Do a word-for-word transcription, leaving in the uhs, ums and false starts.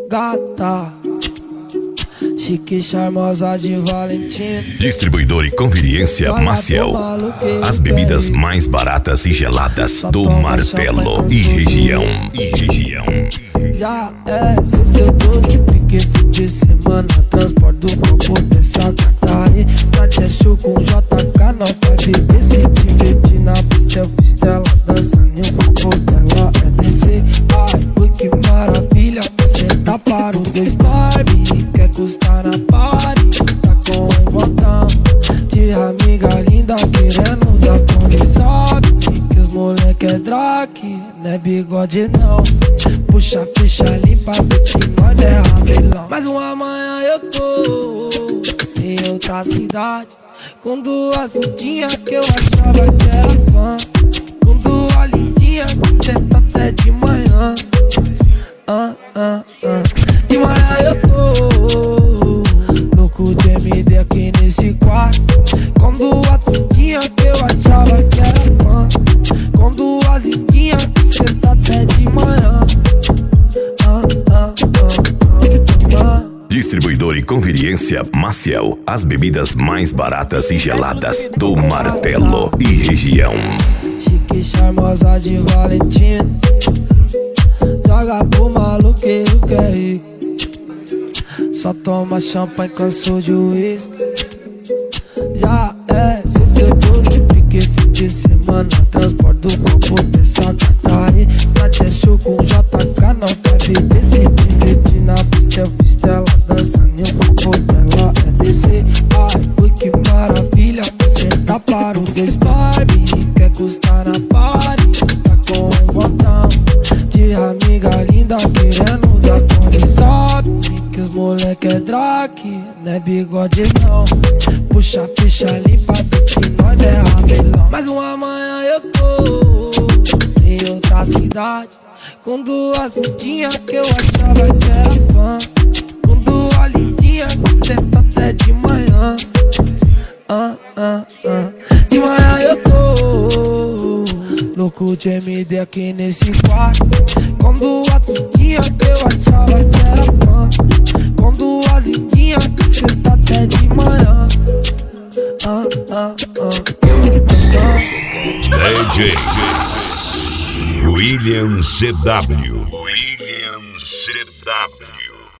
Gata, chique, charmosa de Valentina. Distribuidor e conveniência Maciel. As bebidas mais baratas e geladas do Martelo e região. E região. Já é sexta, eu tô de pique, fim de semana. Transporto do copo dessa gata aí. Nath é show com J K, não vai beber. Se divertir na pista, eu fiz tela. Dançando e o copo dela é descer. Ai, ui, que maravilha. Senta para o dois dorme. Quer custar na party. Tá com vontade de amiga linda querendo dar tome. Sabe que os moleque é drag, não é bigode não. Puxa, fecha, limpa, vê que nós é ramelão. Mais uma manhã eu tô em outra cidade, com duas putinhas que eu achava que era fã. Com duas lindinhas que senta até de manhã. Ah, ah, ah. De manhã eu tô louco de M D aqui nesse quarto, com duas putinhas que eu achava que era fã. Com duas lindinhas que senta até de manhã. Distribuidor e conveniência Maciel. As bebidas mais baratas e geladas do Martelo e região. Chique, charmosa de Valentina. Joga pro maluqueiro que é rico. Só toma champanhe, cansou de uísque. Já é sexta, eu tô de pique, fim de semana. Transporto do copo dessa gata aí. Nath é show com J K, não quer beber. Se divertir na pista, eu fiz tela. Dançando e o copo dela é descer. Ai, ui, que maravilha. Senta para o dois dorme. Quer custar na party. Tá com vontade de amiga linda querendo dar tome. Sabe que os moleque é drag, não é bigode não. Puxa, fecha, limpa, vê que nós é ramelão. Mais uma manhã eu tô em outra cidade, com duas putinhas que eu achava que era fã. Com duas lindinhas que senta até de manhã. Ah, ah, ah. De manhã eu tô louco de M D aqui nesse quarto, com duas putinhas que eu achava que era fã. Com duas lindinhas que senta até de manhã. Ah, ah, ah. D J William C W.